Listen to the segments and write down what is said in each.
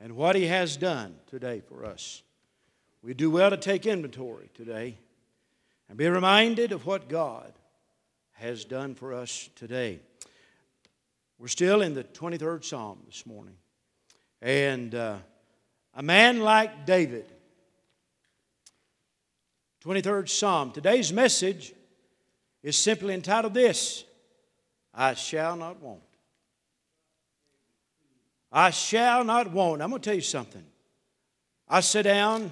and what He has done today for us. We do well to take inventory today and be reminded of what God has done for us today. We're still in the 23rd Psalm this morning. And a man like David, 23rd Psalm. Today's message is simply entitled this: I shall not want. I shall not want. I'm going to tell you something. I sit down,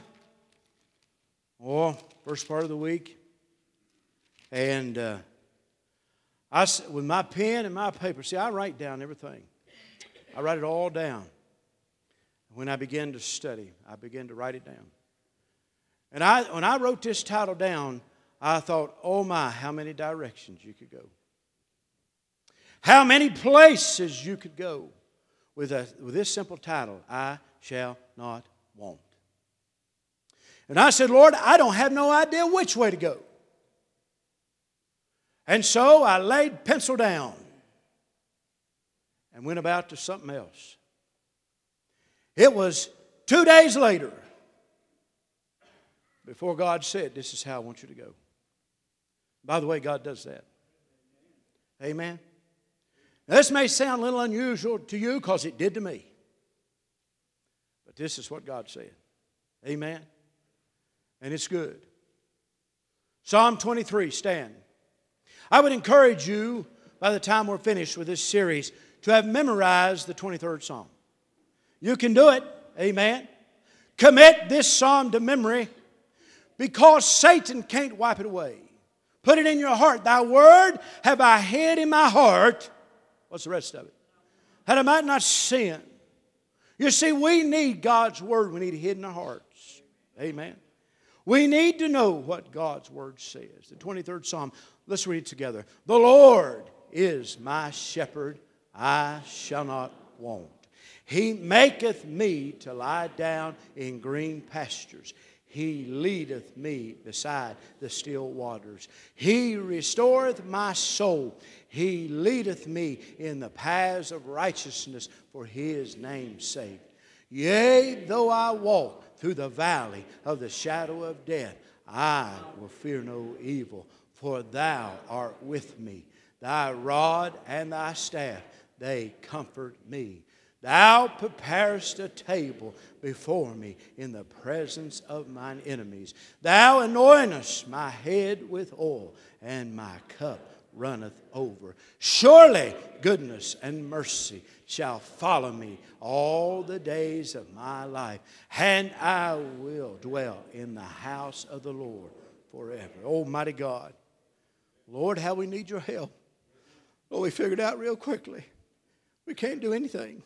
first part of the week, and with my pen and my paper, see, I write down everything. I write it all down. When I begin to study, I begin to write it down. And when I wrote this title down, I thought, oh my, how many directions you could go. How many places you could go with this simple title, I shall not want. And I said, Lord, I don't have no idea which way to go. And so I laid pencil down and went about to something else. It was 2 days later before God said, this is how I want you to go. By the way, God does that. Amen. Now, this may sound a little unusual to you because it did to me. But this is what God said. Amen. And it's good. Psalm 23, stand. I would encourage you, by the time we're finished with this series, to have memorized the 23rd Psalm. You can do it. Amen. Commit this psalm to memory because Satan can't wipe it away. Put it in your heart. Thy word have I hid in my heart. What's the rest of it? That I might not sin. You see, we need God's word. We need it hid in our hearts. Amen. We need to know what God's word says. The 23rd Psalm. Let's read it together. The Lord is my shepherd. I shall not want. He maketh me to lie down in green pastures. He leadeth me beside the still waters. He restoreth my soul. He leadeth me in the paths of righteousness for His name's sake. Yea, though I walk through the valley of the shadow of death, I will fear no evil, for Thou art with me. Thy rod and Thy staff, they comfort me. Thou preparest a table before me in the presence of mine enemies. Thou anointest my head with oil, and my cup runneth over. Surely goodness and mercy shall follow me all the days of my life, and I will dwell in the house of the Lord forever. Almighty God, Lord, how we need your help. Well, we figured out real quickly. We can't do anything.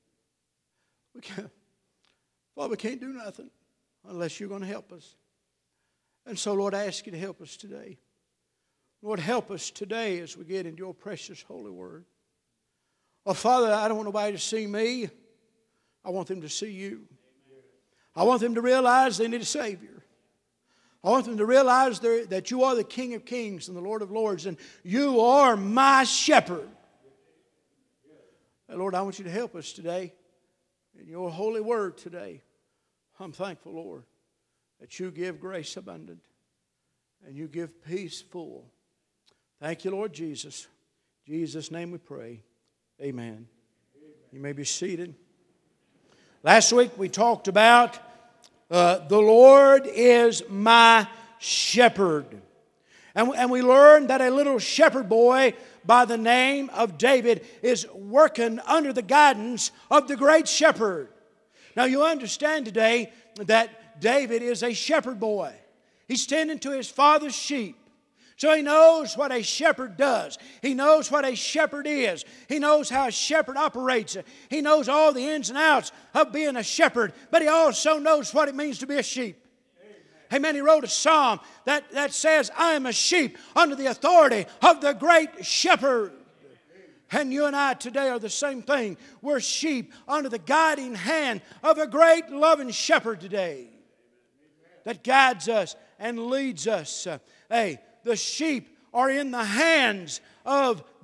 We can't do nothing unless you're going to help us. And so, Lord, I ask you to help us today. Lord, help us today as we get into your precious holy word. Oh, Father, I don't want nobody to see me. I want them to see you. I want them to realize they need a Savior. I want them to realize that you are the King of Kings and the Lord of Lords, and you are my shepherd. And Lord, I want you to help us today in your holy word today. I'm thankful, Lord, that you give grace abundant and you give peace full. Thank you, Lord Jesus. In Jesus' name we pray. Amen. You may be seated. Last week we talked about the Lord is my shepherd. And we learned that a little shepherd boy by the name of David is working under the guidance of the great shepherd. Now you understand today that David is a shepherd boy. He's tending to his father's sheep. So he knows what a shepherd does. He knows what a shepherd is. He knows how a shepherd operates. He knows all the ins and outs of being a shepherd. But he also knows what it means to be a sheep. Amen. He wrote a psalm that says, I am a sheep under the authority of the great shepherd. And you and I today are the same thing. We're sheep under the guiding hand of a great loving shepherd today that guides us and leads us. The sheep are in the hands of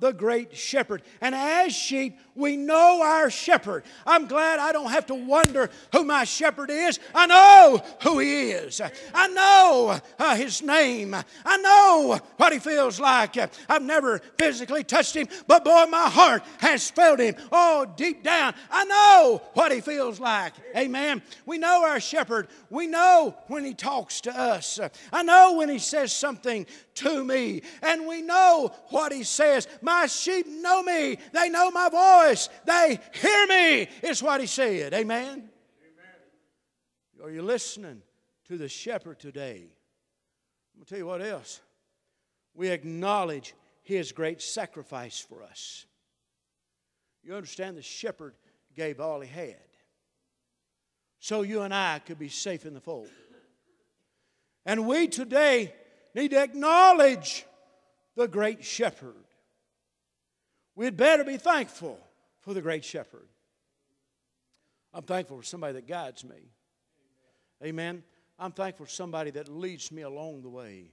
the great shepherd. And as sheep, we know our shepherd. I'm glad I don't have to wonder who my shepherd is. I know who he is. I know his name. I know what he feels like. I've never physically touched him, but boy, my heart has felt him. Oh, deep down, I know what he feels like. Amen. We know our shepherd. We know when he talks to us. I know when he says something to me. And we know what he says. My sheep know me. They know my voice. They hear me, is what he said. Amen? Amen. Are you listening to the shepherd today? I'm going to tell you what else. We acknowledge his great sacrifice for us. You understand, the shepherd gave all he had, so you and I could be safe in the fold. And we today need to acknowledge the great shepherd. We'd better be thankful for the great shepherd. I'm thankful for somebody that guides me. Amen. I'm thankful for somebody that leads me along the way,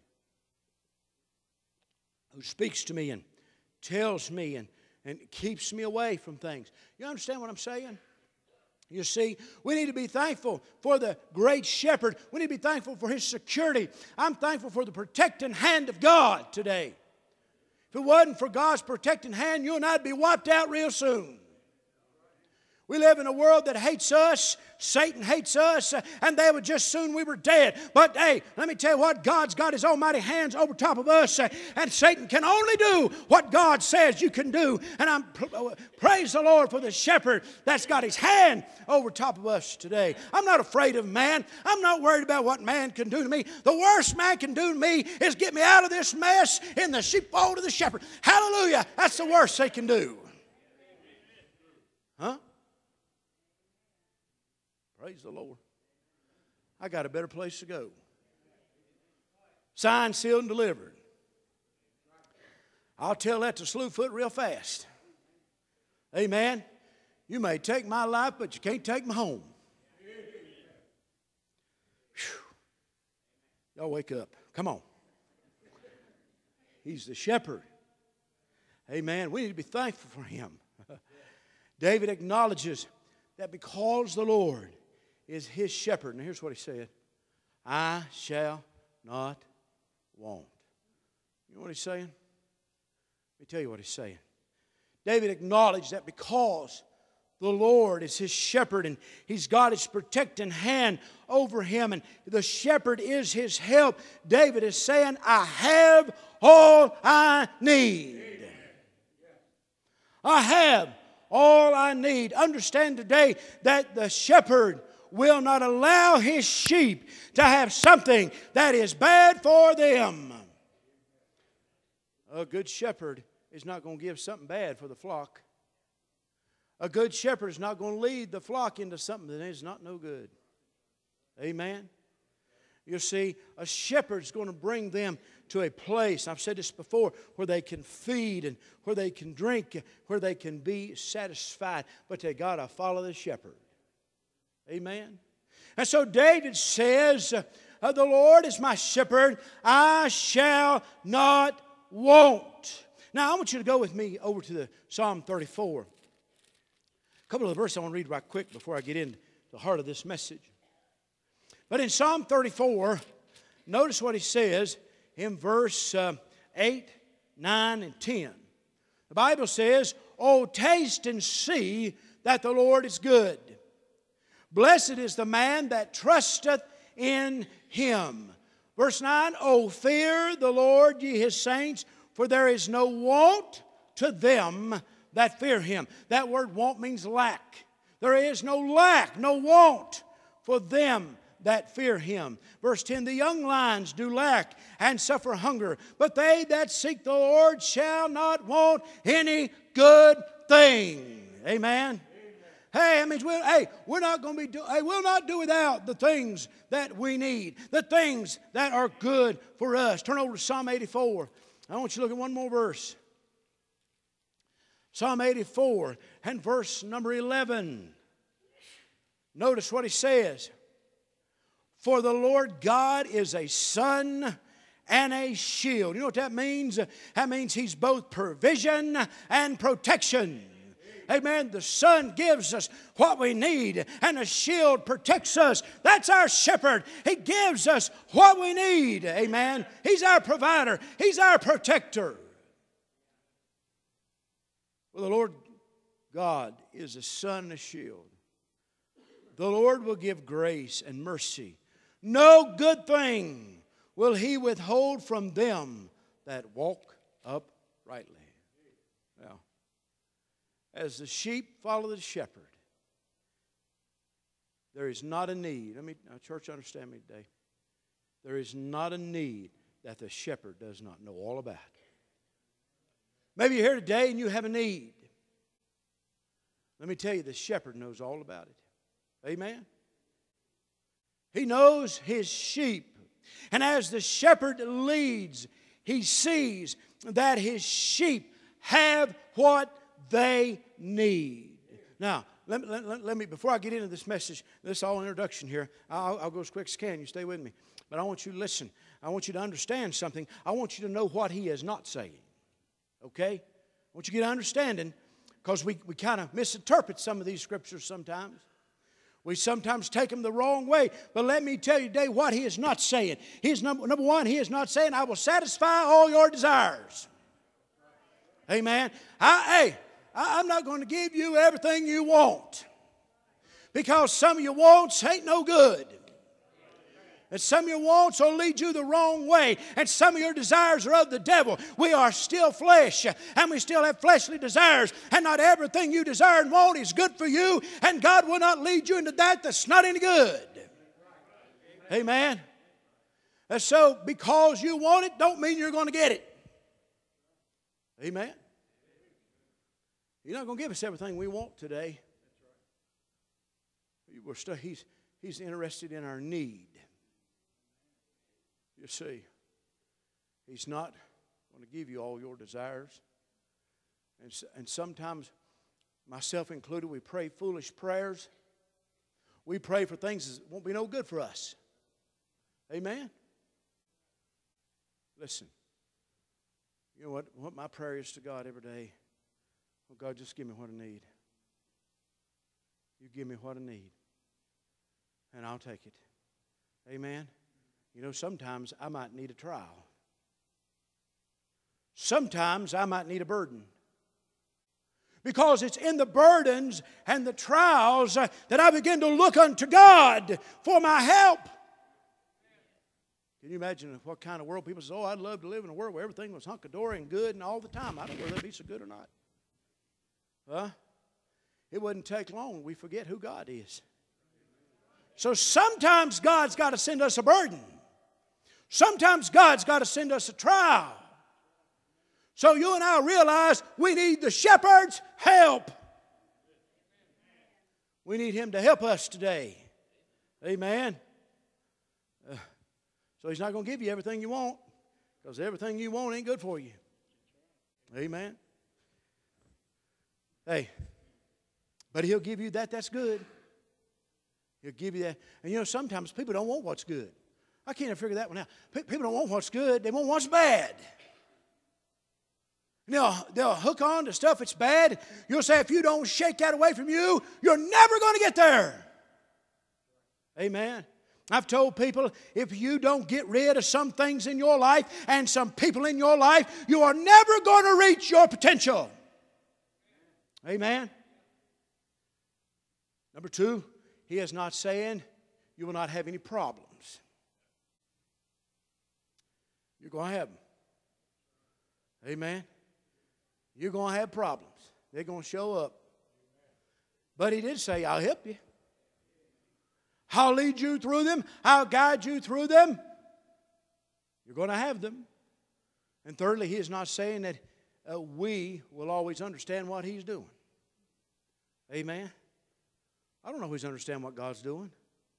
who speaks to me and tells me and keeps me away from things. You understand what I'm saying? You see, we need to be thankful for the great shepherd. We need to be thankful for his security. I'm thankful for the protecting hand of God today. If it wasn't for God's protecting hand, you and I'd be wiped out real soon. We live in a world that hates us. Satan hates us, and they would just soon we were dead. But hey, let me tell you what, God's got his almighty hands over top of us, and Satan can only do what God says you can do. And praise the Lord for the shepherd that's got his hand over top of us today. I'm not afraid of man. I'm not worried about what man can do to me. The worst man can do to me is get me out of this mess in the sheepfold of the shepherd. Hallelujah. That's the worst they can do. Huh? Praise the Lord. I got a better place to go. Signed, sealed, and delivered. I'll tell that to Slewfoot real fast. Amen. You may take my life, but you can't take my home. Whew. Y'all wake up. Come on. He's the shepherd. Amen. We need to be thankful for him. David acknowledges that because the Lord is his shepherd. And here's what he said. I shall not want. You know what he's saying? Let me tell you what he's saying. David acknowledged that because the Lord is his shepherd and he's got his protecting hand over him and the shepherd is his help, David is saying, I have all I need. I have all I need. Understand today that the shepherd will not allow his sheep to have something that is bad for them. A good shepherd is not going to give something bad for the flock. A good shepherd is not going to lead the flock into something that is not no good. Amen? You see, a shepherd's going to bring them to a place, I've said this before, where they can feed and where they can drink, where they can be satisfied. But they got to follow the shepherd. Amen. And so David says, the Lord is my shepherd, I shall not want. Now I want you to go with me over to the Psalm 34. A couple of verses I want to read right quick before I get into the heart of this message. But in Psalm 34, notice what he says in verse 8, 9, and 10. The Bible says, oh, taste and see that the Lord is good. Blessed is the man that trusteth in him. Verse 9, oh, fear the Lord, ye his saints, for there is no want to them that fear him. That word want means lack. There is no lack, no want for them that fear him. Verse 10, the young lions do lack and suffer hunger, but they that seek the Lord shall not want any good thing. Amen. Hey, that means we're not going to we'll not do without the things that we need, the things that are good for us. Turn over to Psalm 84. I want you to look at one more verse. Psalm 84 and verse number 11. Notice what he says. For the Lord God is a sun and a shield. You know what that means? That means He's both provision and protection. Amen. The Son gives us what we need, and a shield protects us. That's our shepherd. He gives us what we need. Amen. He's our provider. He's our protector. Well, the Lord God is a sun and a shield. The Lord will give grace and mercy. No good thing will He withhold from them that walk uprightly. Now, as the sheep follow the shepherd, there is not a need. Church, understand me today. There is not a need that the shepherd does not know all about. Maybe you're here today and you have a need. Let me tell you, the shepherd knows all about it. Amen? He knows his sheep. And as the shepherd leads, he sees that his sheep have what they need. Now, let me, before I get into this message, this is all introduction here. I'll go as quick as I can. You stay with me. But I want you to listen. I want you to understand something. I want you to know what he is not saying. Okay? I want you to get understanding, because we kind of misinterpret some of these scriptures sometimes. We sometimes take them the wrong way. But let me tell you today what he is not saying. He is number one, he is not saying, I will satisfy all your desires. Amen. I'm not going to give you everything you want, because some of your wants ain't no good. And some of your wants will lead you the wrong way. And some of your desires are of the devil. We are still flesh, and we still have fleshly desires. And not everything you desire and want is good for you. And God will not lead you into that that's not any good. Amen. And so, because you want it, don't mean you're going to get it. Amen. You're not going to give us everything we want today. He's interested in our need. You see, He's not going to give you all your desires. And sometimes, myself included, we pray foolish prayers. We pray for things that won't be no good for us. Amen? Listen, you know what my prayer is to God every day? Oh, God, just give me what I need. You give me what I need, and I'll take it. Amen? You know, sometimes I might need a trial. Sometimes I might need a burden. Because it's in the burdens and the trials that I begin to look unto God for my help. Can you imagine what kind of world people say, oh, I'd love to live in a world where everything was hunky-dory and good and all the time. I don't know whether that'd be so good or not. It wouldn't take long. We forget who God is. So sometimes God's got to send us a burden. Sometimes God's got to send us a trial. So you and I realize we need the shepherd's help. We need Him to help us today. Amen. So He's not going to give you everything you want, because everything you want ain't good for you. Amen. Hey, but He'll give you that's good. He'll give you that. And you know, sometimes people don't want what's good. I can't figure that one out. People don't want what's good. They want what's bad. They'll hook on to stuff that's bad. You'll say, if you don't shake that away from you, you're never going to get there. Amen. I've told people, if you don't get rid of some things in your life and some people in your life, you are never going to reach your potential. Amen. Number two, He is not saying you will not have any problems. You're going to have them. Amen. You're going to have problems. They're going to show up. But He did say, I'll help you. I'll lead you through them. I'll guide you through them. You're going to have them. And thirdly, He is not saying that we will always understand what He's doing. Amen. I don't always understand what God's doing.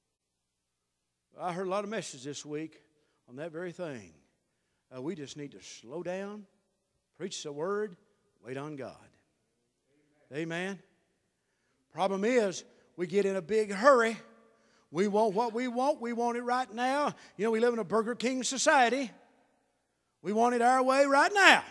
I heard a lot of messages this week on that very thing. We just need to slow down, preach the Word, wait on God. Amen. Problem is, we get in a big hurry. We want what we want. We want it right now. You know, we live in a Burger King society. We want it our way right now.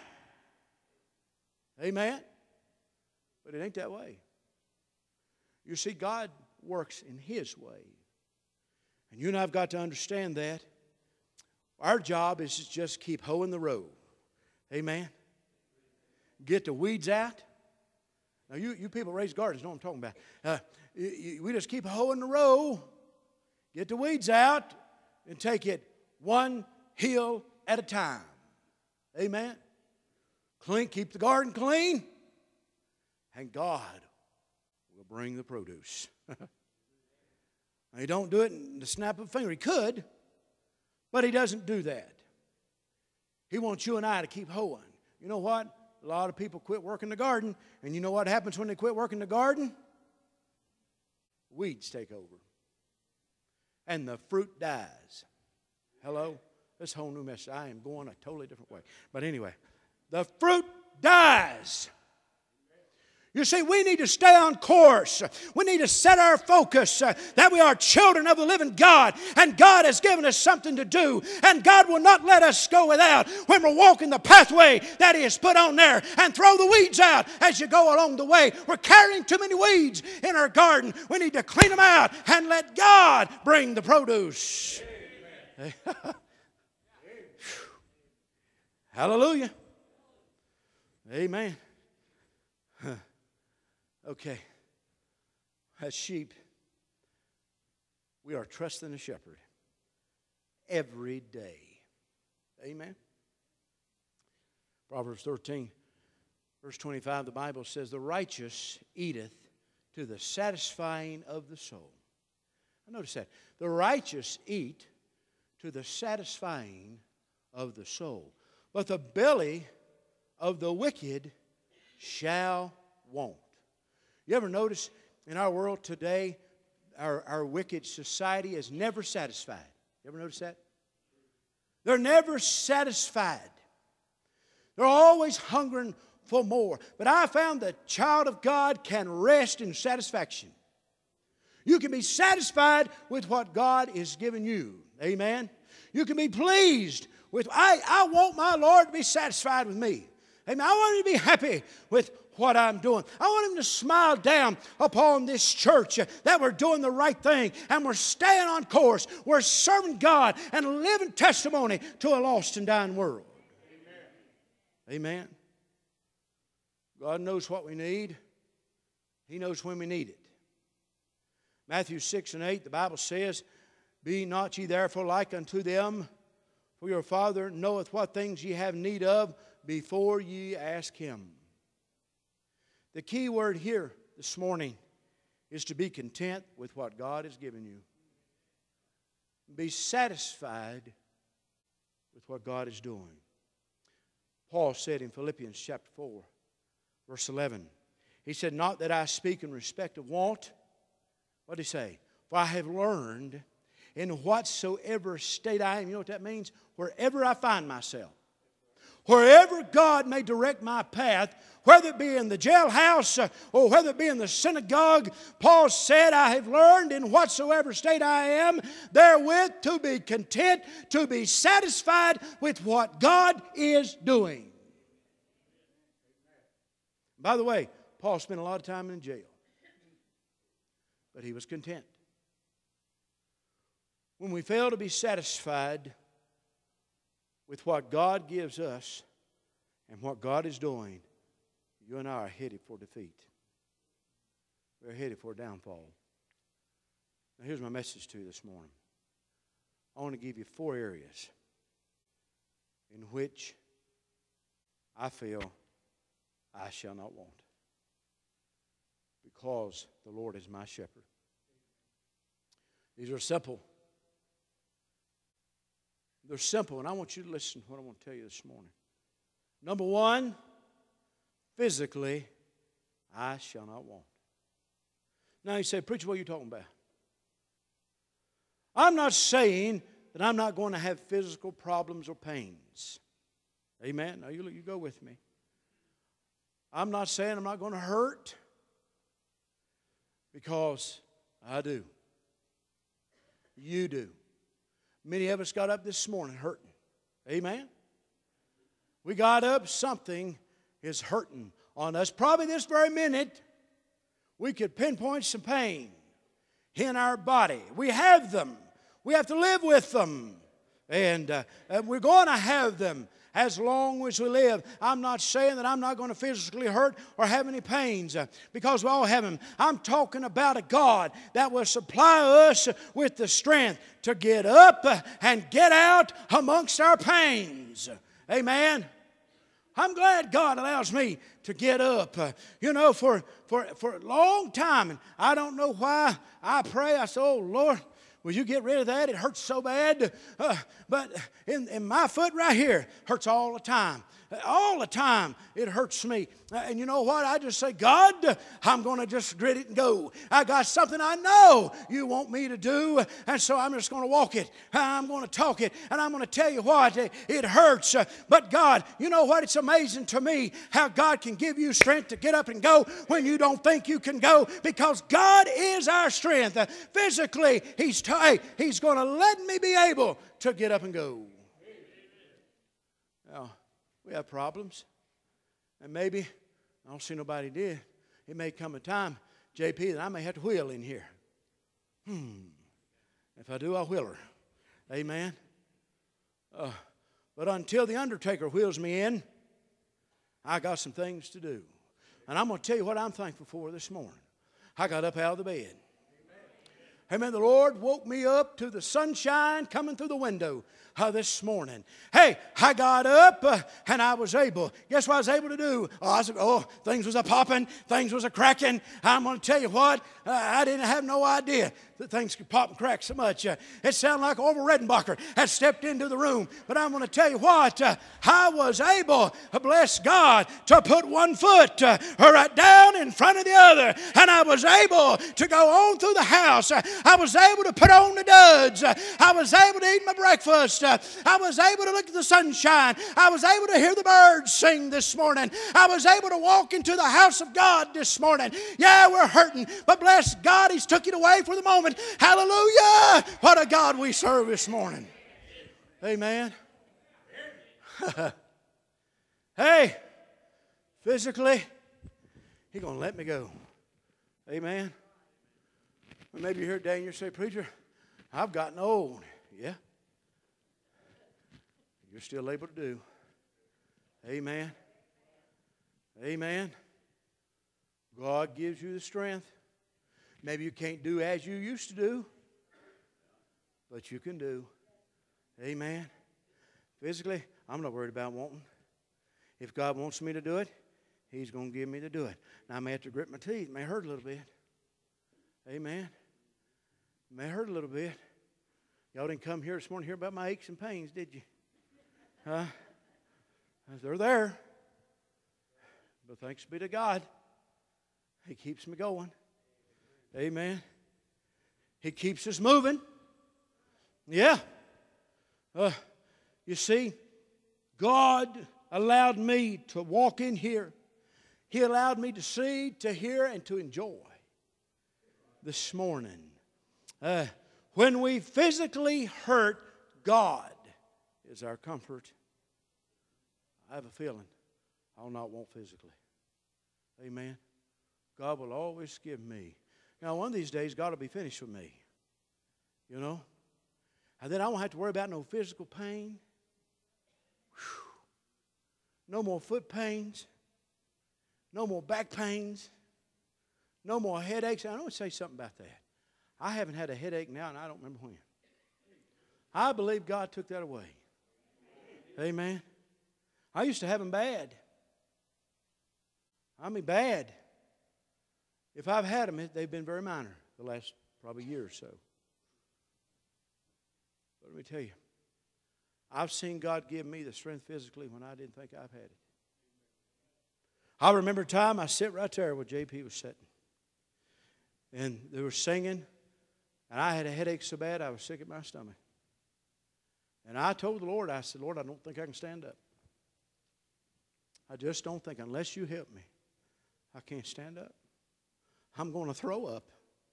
Amen? But it ain't that way. You see, God works in His way. And you and I have got to understand that. Our job is to just keep hoeing the row. Amen? Get the weeds out. Now, you people raise gardens know what I'm talking about. We just keep hoeing the row, get the weeds out, and take it one hill at a time. Amen? Keep the garden clean, and God will bring the produce. Now, He don't do it in the snap of a finger. He could, but He doesn't do that. He wants you and I to keep hoeing. You know what? A lot of people quit working the garden, and you know what happens when they quit working the garden? Weeds take over. And the fruit dies. Hello? This whole new message. I am going a totally different way. But anyway, the fruit dies. You see, we need to stay on course. We need to set our focus that we are children of the living God. And God has given us something to do. And God will not let us go without when we're walking the pathway that He has put on there. And throw the weeds out as you go along the way. We're carrying too many weeds in our garden. We need to clean them out and let God bring the produce. Hallelujah. Amen. Okay. As sheep, we are trusting the shepherd every day. Amen. Proverbs 13, verse 25, the Bible says, the righteous eateth to the satisfying of the soul. Now notice that. The righteous eat to the satisfying of the soul. But the belly of the wicked shall want. You ever notice in our world today, our wicked society is never satisfied? You ever notice that? They're never satisfied. They're always hungering for more. But I found the child of God can rest in satisfaction. You can be satisfied with what God is giving you. Amen? You can be pleased with, I want my Lord to be satisfied with me. Amen. I want Him to be happy with what I'm doing. I want Him to smile down upon this church that we're doing the right thing and we're staying on course. We're serving God and living testimony to a lost and dying world. Amen. Amen. God knows what we need. He knows when we need it. Matthew 6 and 8, the Bible says, be not ye therefore like unto them, for your Father knoweth what things ye have need of before ye ask Him. The key word here this morning is to be content with what God has given you. Be satisfied with what God is doing. Paul said in Philippians chapter 4, verse 11, he said, not that I speak in respect of want. What did he say? For I have learned in whatsoever state I am. You know what that means? Wherever I find myself. Wherever God may direct my path, whether it be in the jailhouse or whether it be in the synagogue, Paul said, I have learned in whatsoever state I am, therewith to be content, to be satisfied with what God is doing. By the way, Paul spent a lot of time in jail, but he was content. When we fail to be satisfied with what God gives us and what God is doing, you and I are headed for defeat. We're headed for a downfall. Now here's my message to you this morning. I want to give you 4 areas in which I feel I shall not want, because the Lord is my shepherd. These are simple. They're simple, and I want you to listen to what I want to tell you this morning. Number 1, physically, I shall not want. Now you say, preacher, what are you talking about? I'm not saying that I'm not going to have physical problems or pains. Amen? Now you go with me. I'm not saying I'm not going to hurt, because I do. You do. Many of us got up this morning hurting. Amen? we got up, something is hurting on us. Probably this very minute, we could pinpoint some pain in our body. We have them. We have to live with them. And we're going to have them as long as we live. I'm not saying that I'm not going to physically hurt or have any pains because we all have them. I'm talking about a God that will supply us with the strength to get up and get out amongst our pains. Amen. I'm glad God allows me to get up. For a long time, and I don't know why I pray. I say, oh, Lord, will you get rid of that? It hurts so bad. But in my foot right here, hurts all the time. All the time it hurts me. And you know what? I just say, God, I'm going to just grit it and go. I got something I know you want me to do, and so I'm just going to walk it. I'm going to talk it, and I'm going to tell you what, it hurts. But God, you know what? It's amazing to me how God can give you strength to get up and go when you don't think you can go, because God is our strength. Physically, He's going to let me be able to get up and go. Now, we have problems, and maybe, I don't see nobody did, it may come a time, JP, that I may have to wheel in here. If I do, I'll wheel her. Amen. But until the undertaker wheels me in, I got some things to do. And I'm going to tell you what I'm thankful for this morning. I got up out of the bed. Amen. The Lord woke me up to the sunshine coming through the window this morning. Hey, I got up and I was able. Guess what I was able to do? Things was a-popping. Things was a-cracking. I'm going to tell you what, I didn't have no idea that things could pop and crack so much. It sounded like Orville Redenbacher had stepped into the room. But I'm going to tell you what, I was able, bless God, to put one foot right down in front of the other. And I was able to go on through the house. I was able to put on the duds. I was able to eat my breakfast. I was able to look at the sunshine. I was able to hear the birds sing this morning. I was able to walk into the house of God this morning. Yeah, we're hurting, but bless God, He's took it away for the moment. Hallelujah! What a God we serve this morning. Amen. Hey, physically, He's going to let me go. Amen. Well, maybe you heard Daniel say, preacher, I've gotten old. Yeah. You're still able to do. Amen. Amen. God gives you the strength. Maybe you can't do as you used to do, but you can do. Amen. Physically, I'm not worried about wanting. If God wants me to do it, He's going to give me to do it. Now, I may have to grit my teeth. It may hurt a little bit. Amen. It may hurt a little bit. Y'all didn't come here this morning to hear about my aches and pains, did you? They're there. But thanks be to God, He keeps me going. Amen. He keeps us moving. Yeah. You see, God allowed me to walk in here. He allowed me to see, to hear, and to enjoy this morning. When we physically hurt, God is our comfort. I have a feeling I'll not want physically. Amen. God will always give me. Now, one of these days, God will be finished with me. You know? And then I won't have to worry about no physical pain. No more foot pains. No more back pains. No more headaches. I want to say something about that. I haven't had a headache now, and I don't remember when. I believe God took that away. Amen. I used to have them bad. I mean bad. If I've had them, they've been very minor the last probably year or so. But let me tell you, I've seen God give me the strength physically when I didn't think I've had it. I remember a time I sit right there where JP was sitting. And they were singing, and I had a headache so bad I was sick at my stomach. And I told the Lord, I said, Lord, I don't think I can stand up. I just don't think, unless you help me, I can't stand up. I'm going to throw up.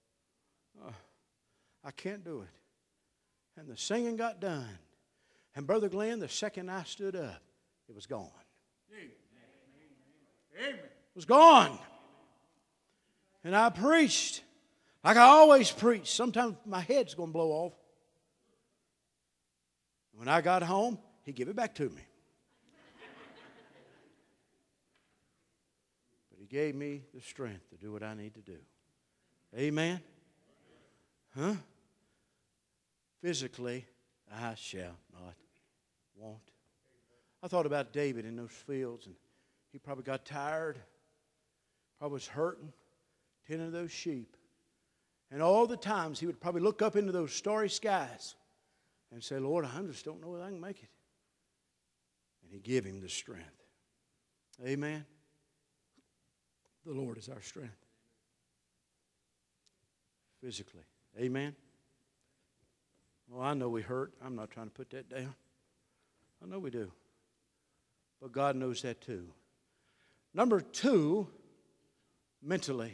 I can't do it. And the singing got done. And Brother Glenn, the second I stood up, it was gone. It was gone. And I preached like I always preach. Sometimes my head's going to blow off. When I got home, he gave it back to me. But he gave me the strength to do what I need to do. Amen? Huh? Physically, I shall not want. I thought about David in those fields, and he probably got tired, probably was hurting, tending to those sheep. And all the times he would probably look up into those starry skies and say, Lord, I just don't know whether I can make it. And he gave him the strength. Amen. The Lord is our strength. Physically. Amen. Well, I know we hurt. I'm not trying to put that down. I know we do. But God knows that too. Number 2, mentally.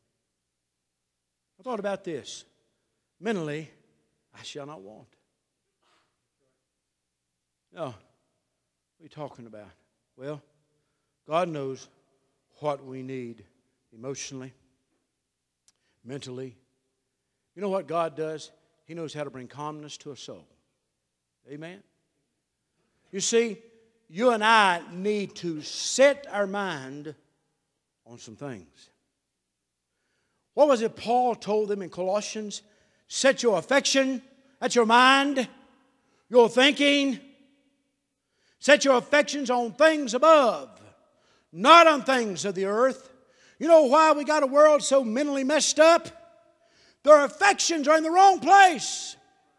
I thought about this. Mentally, I shall not want. No. What are you talking about? Well, God knows what we need emotionally, mentally. You know what God does? He knows how to bring calmness to a soul. Amen? You see, you and I need to set our mind on some things. What was it Paul told them in Colossians? Set your affection, that's your mind, your thinking. Set your affections on things above, not on things of the earth. You know why we got a world so mentally messed up? Their affections are in the wrong place.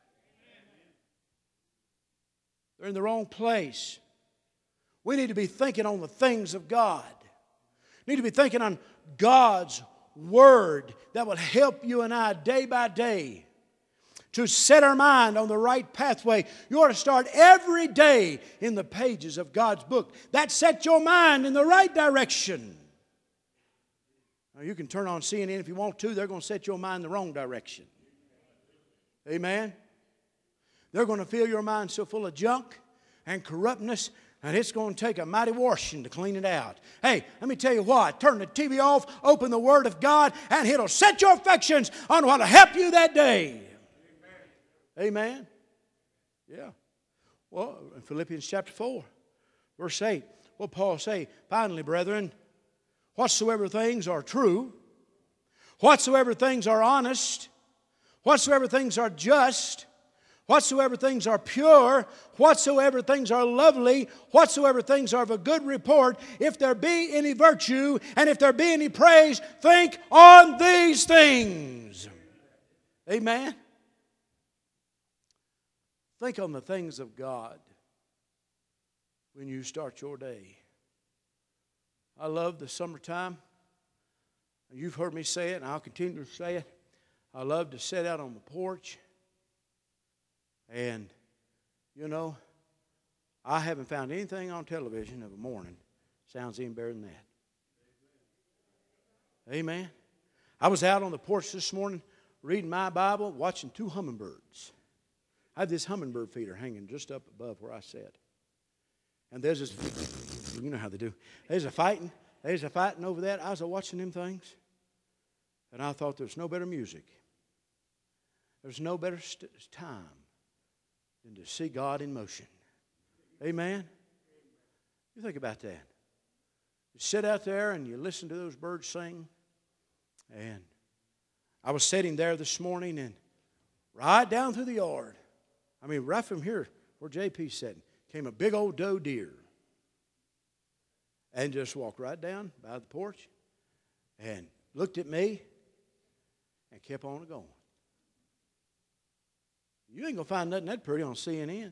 They're in the wrong place. We need to be thinking on the things of God. We need to be thinking on God's Word that will help you and I day by day to set our mind on the right pathway. You ought to start every day in the pages of God's book. That sets your mind in the right direction. Now, you can turn on CNN if you want to. They're going to set your mind in the wrong direction. Amen? They're going to fill your mind so full of junk and corruptness, and it's going to take a mighty washing to clean it out. Hey, let me tell you what. Turn the TV off, open the Word of God, and it'll set your affections on what will help you that day. Amen? Yeah. Well, in Philippians chapter 4, verse 8, what Paul say? Finally, brethren, whatsoever things are true, whatsoever things are honest, whatsoever things are just, whatsoever things are pure, whatsoever things are lovely, whatsoever things are of a good report, if there be any virtue and if there be any praise, think on these things. Amen? Think on the things of God when you start your day. I love the summertime. You've heard me say it, and I'll continue to say it. I love to sit out on the porch. And, you know, I haven't found anything on television of a morning sounds any better than that. Amen. I was out on the porch this morning reading my Bible, watching 2 hummingbirds. I have this hummingbird feeder hanging just up above where I sat. And there's this, you know how they do. There's a fighting over that. I was watching them things. And I thought there's no better music. There's no better time than to see God in motion. Amen? You think about that. You sit out there and you listen to those birds sing. And I was sitting there this morning and right down through the yard, I mean right from here where JP's sitting, came a big old doe deer. And just walked right down by the porch and looked at me and kept on going. You ain't going to find nothing that pretty on CNN.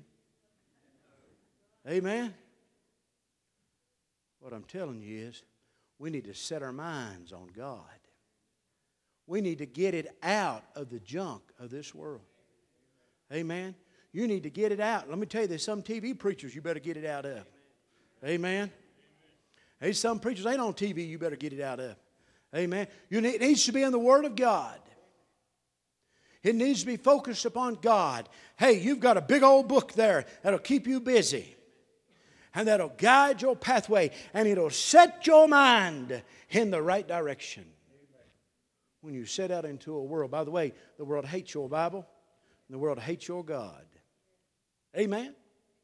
Amen? What I'm telling you is we need to set our minds on God. We need to get it out of the junk of this world. Amen? You need to get it out. Let me tell you, there's some TV preachers you better get it out of. Amen? There's some preachers ain't on TV you better get it out of. Amen? It needs to be in the Word of God. It needs to be focused upon God. Hey, you've got a big old book there that'll keep you busy. And that'll guide your pathway. And it'll set your mind in the right direction. When you set out into a world. By the way, the world hates your Bible. And the world hates your God. Amen?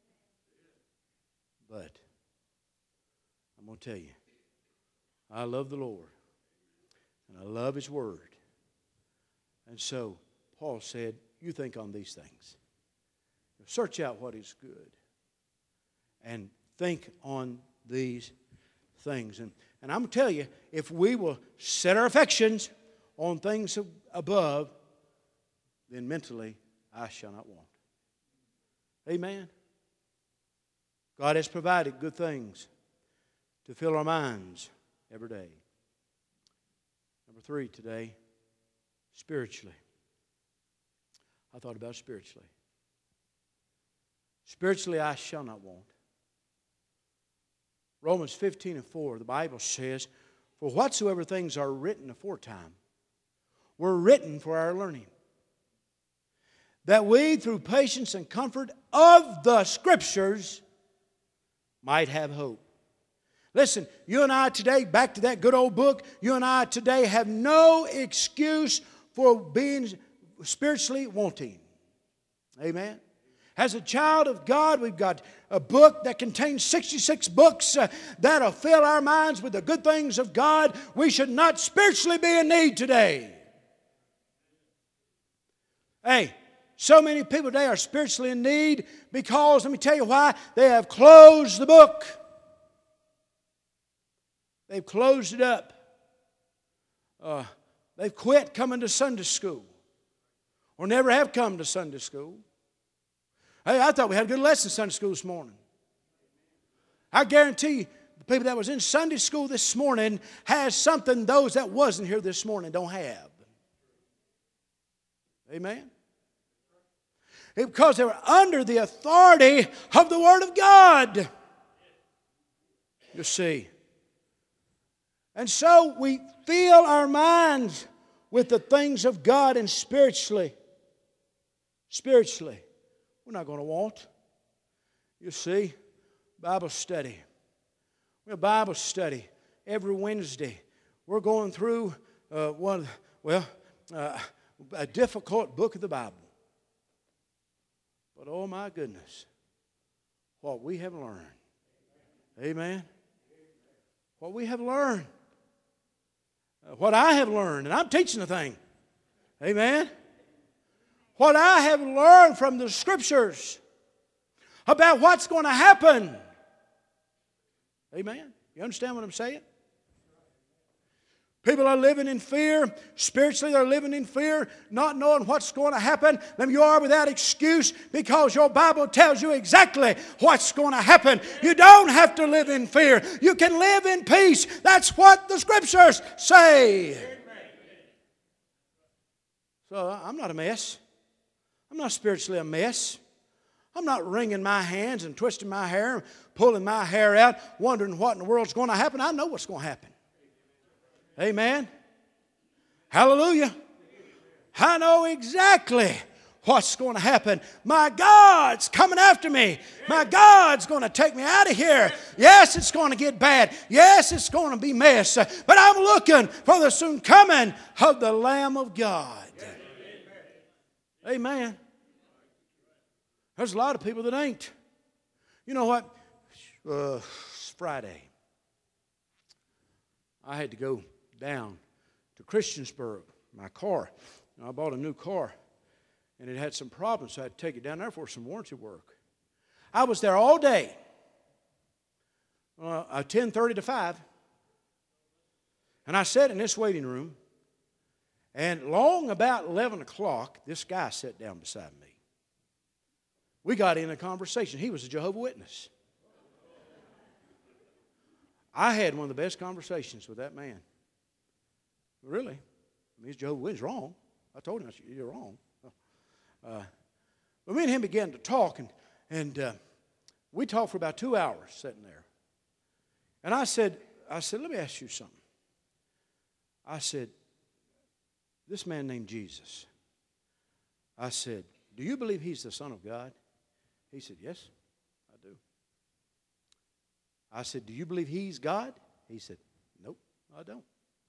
But I'm going to tell you, I love the Lord. And I love His Word. And so, Paul said, you think on these things. Search out what is good. And think on these things. And I'm going to tell you, if we will set our affections on things above, then mentally I shall not want. Amen. God has provided good things to fill our minds every day. Number 3 today, spiritually. I thought about spiritually. Spiritually I shall not want. Romans 15:4, the Bible says, for whatsoever things are written aforetime were written for our learning, that we through patience and comfort of the Scriptures might have hope. Listen, you and I today, back to that good old book, you and I today have no excuse for being spiritually wanting. Amen? As a child of God, we've got a book that contains 66 books that'll fill our minds with the good things of God. We should not spiritually be in need today. Hey, so many people today are spiritually in need because, let me tell you why, they have closed the book. They've closed it up. They've quit coming to Sunday school or never have come to Sunday school. Hey, I thought we had a good lesson in Sunday school this morning. I guarantee you, the people that was in Sunday school this morning has something those that wasn't here this morning don't have. Amen? Because they were under the authority of the Word of God. You see. And so we fill our minds with the things of God, and spiritually, we're not going to want. You see, Bible study. We have Bible study every Wednesday. We're going through a difficult book of the Bible. But oh my goodness, what we have learned. Amen. What we have learned. What I have learned, and I'm teaching the thing. Amen. What I have learned from the Scriptures about what's going to happen. Amen. You understand what I'm saying? People are living in fear. Spiritually, they're living in fear, not knowing what's going to happen. Then you are without excuse because your Bible tells you exactly what's going to happen. You don't have to live in fear. You can live in peace. That's what the Scriptures say. So I'm not a mess. I'm not spiritually a mess. I'm not wringing my hands and twisting my hair, pulling my hair out, wondering what in the world's going to happen. I know what's going to happen. Amen. Hallelujah. I know exactly what's going to happen. My God's coming after me. My God's going to take me out of here. Yes, it's going to get bad. Yes, it's going to be mess. But I'm looking for the soon coming of the Lamb of God. Amen. There's a lot of people that ain't. You know what? Friday, I had to go down to Christiansburg, my car. I bought a new car, and it had some problems, so I had to take it down there for some warranty work. I was there all day, 10:30 to 5, and I sat in this waiting room, and long about 11 o'clock, this guy sat down beside me. We got in a conversation. He was a Jehovah's Witness. I had one of the best conversations with that man. Really. I mean, he's Jehovah's Witness. Wrong. I told him, I said, you're wrong. But me and him began to talk, and we talked for about 2 hours sitting there. And I said, let me ask you something. I said, this man named Jesus, I said, do you believe he's the Son of God? He said, yes, I do. I said, do you believe He's God? He said, nope, I don't.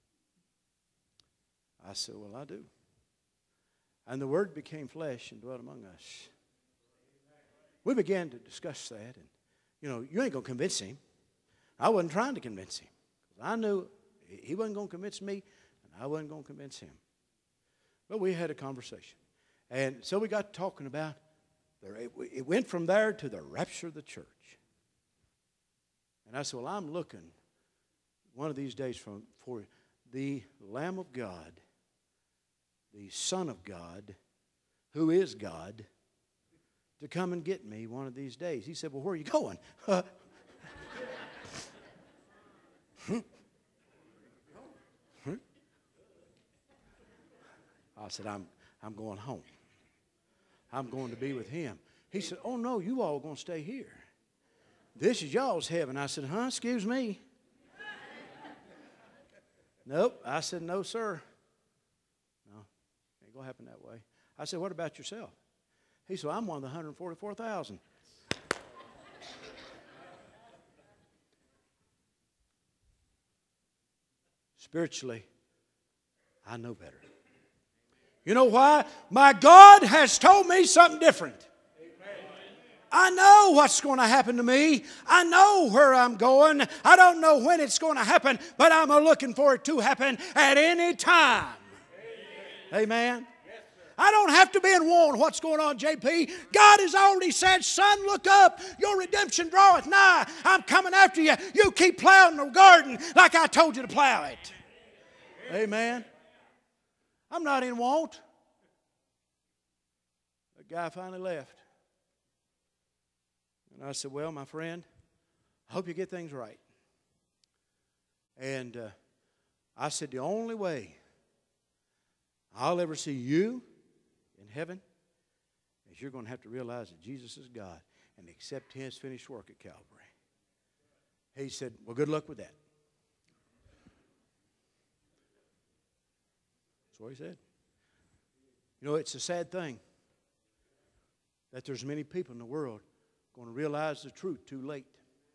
I said, well, I do. And the Word became flesh and dwelt among us. We began to discuss that. And, you ain't going to convince Him. I wasn't trying to convince Him. I knew He wasn't going to convince me, and I wasn't going to convince Him. But we had a conversation. And so we got talking about, it went from there to the rapture of the church. And I said, well, I'm looking one of these days for the Lamb of God, the Son of God, who is God, to come and get me one of these days. He said, well, where are you going? I said, I'm going home. I'm going to be with Him. He said, oh, no, you all are going to stay here. This is y'all's heaven. I said, excuse me. Nope. I said, no, sir. No, ain't going to happen that way. I said, what about yourself? He said, I'm one of the 144,000. Spiritually, I know better. You know why? My God has told me something different. I know what's going to happen to me. I know where I'm going. I don't know when it's going to happen, but I'm looking for it to happen at any time. Amen. I don't have to be in warned what's going on, JP. God has already said, son, look up. Your redemption draweth nigh. I'm coming after you. You keep plowing the garden like I told you to plow it. Amen. I'm not in want. The guy finally left. And I said, well, my friend, I hope you get things right. And I said, the only way I'll ever see you in heaven is you're going to have to realize that Jesus is God and accept His finished work at Calvary. He said, well, good luck with that. That's what he said. It's a sad thing that there's many people in the world going to realize the truth too late.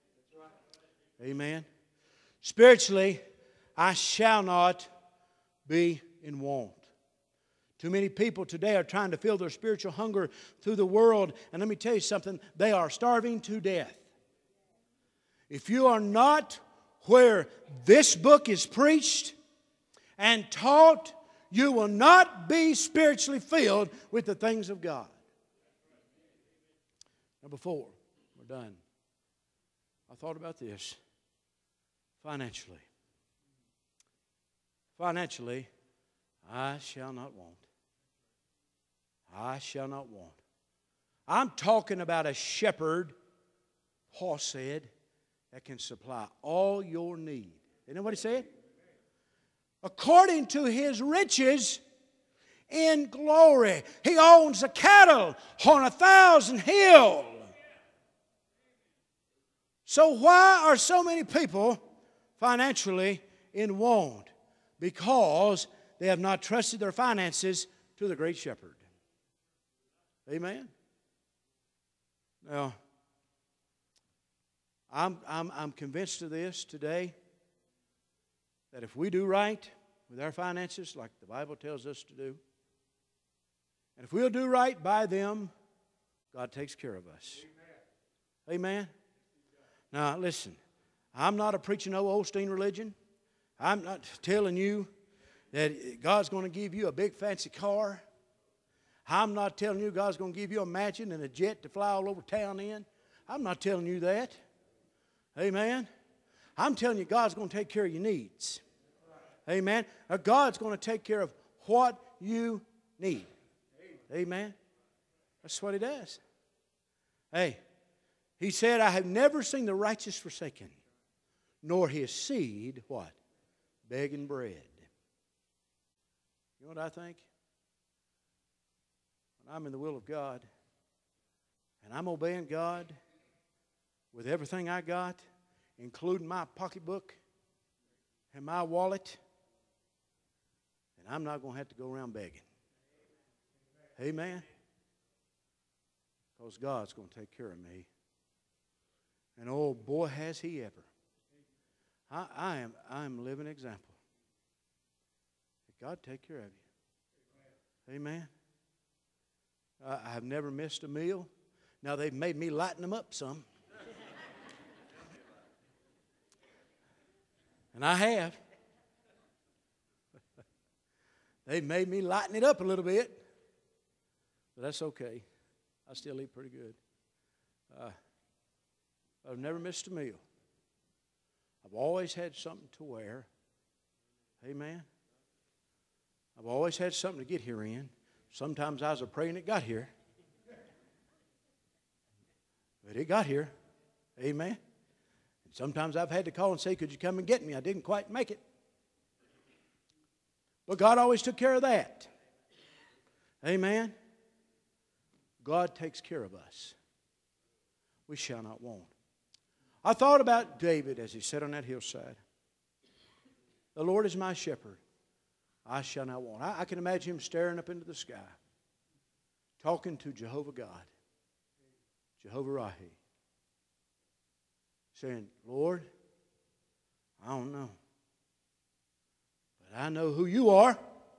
Amen. Spiritually, I shall not be in want. Too many people today are trying to fill their spiritual hunger through the world. And let me tell you something, they are starving to death. If you are not where this book is preached and taught, you will not be spiritually filled with the things of God. Number 4, we're done. I thought about this. Financially. Financially, I shall not want. I shall not want. I'm talking about a shepherd, Paul said, that can supply all your need. Isn't that what he said? According to His riches in glory. He owns the cattle on 1,000 hills. So why are so many people financially in want? Because they have not trusted their finances to the great shepherd. Amen? Now, I'm convinced of this today, that if we do right with our finances, like the Bible tells us to do, and if we'll do right by them, God takes care of us. Amen? Now, listen, I'm not preaching no Osteen religion. I'm not telling you that God's going to give you a big fancy car. I'm not telling you God's going to give you a mansion and a jet to fly all over town in. I'm not telling you that. Amen? I'm telling you God's going to take care of your needs. Amen? God's going to take care of what you need. Amen? That's what He does. Hey, He said, I have never seen the righteous forsaken, nor his seed, what? Begging bread. You know what I think? When I'm in the will of God, and I'm obeying God with everything I got, including my pocketbook and my wallet, and I'm not going to have to go around begging. Amen? Because God's going to take care of me. And oh boy, has he ever. I'm a living example. God take care of you. Amen. I have never missed a meal. Now they've made me lighten them up some. And I have. They've made me lighten it up a little bit. But that's okay. I still eat pretty good. I've never missed a meal. I've always had something to wear. Amen. I've always had something to get here in. Sometimes I was praying it got here. But it got here. Amen. And sometimes I've had to call and say, could you come and get me? I didn't quite make it. But God always took care of that. Amen. God takes care of us. We shall not want. I thought about David as he sat on that hillside. The Lord is my shepherd. I shall not want. I can imagine him staring up into the sky, talking to Jehovah God, Jehovah Rahi, saying, Lord, I don't know, but I know who you are,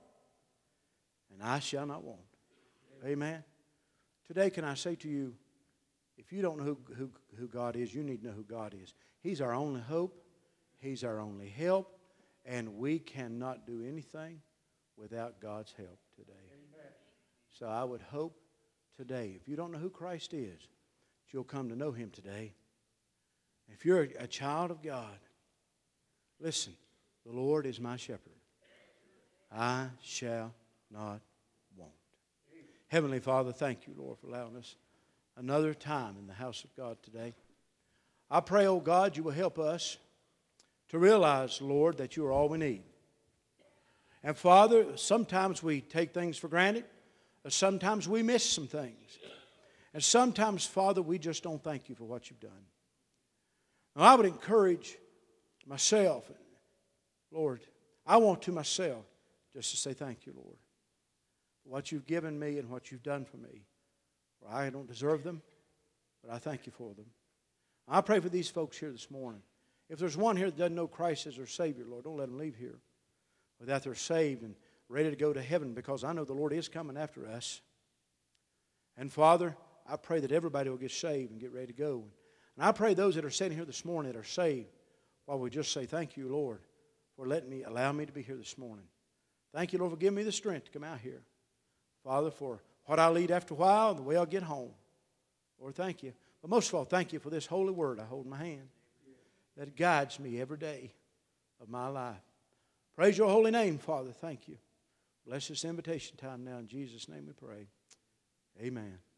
and I shall not want. Amen. Today, can I say to you, if you don't know who God is, you need to know who God is. He's our only hope. He's our only help. And we cannot do anything without God's help today. Amen. So I would hope today, if you don't know who Christ is, that you'll come to know Him today. If you're a child of God, listen, the Lord is my shepherd. I shall not want. Heavenly Father, thank you, Lord, for allowing us another time in the house of God today. I pray, oh God, you will help us to realize, Lord, that you are all we need. And Father, sometimes we take things for granted. Sometimes we miss some things. And sometimes, Father, we just don't thank you for what you've done. Now, I would encourage myself, Lord, I want to myself just to say thank you, Lord, for what you've given me and what you've done for me. For I don't deserve them, but I thank you for them. I pray for these folks here this morning. If there's one here that doesn't know Christ as their Savior, Lord, don't let them leave here without they're saved and ready to go to heaven, because I know the Lord is coming after us. And Father, I pray that everybody will get saved and get ready to go. And I pray those that are sitting here this morning that are saved, while we just say thank you, Lord, for allow me to be here this morning. Thank you, Lord, for giving me the strength to come out here. Father, for what I'll eat after a while and the way I'll get home. Lord, thank you. But most of all, thank you for this holy word I hold in my hand that guides me every day of my life. Praise your holy name, Father. Thank you. Bless this invitation time now. In Jesus' name we pray. Amen.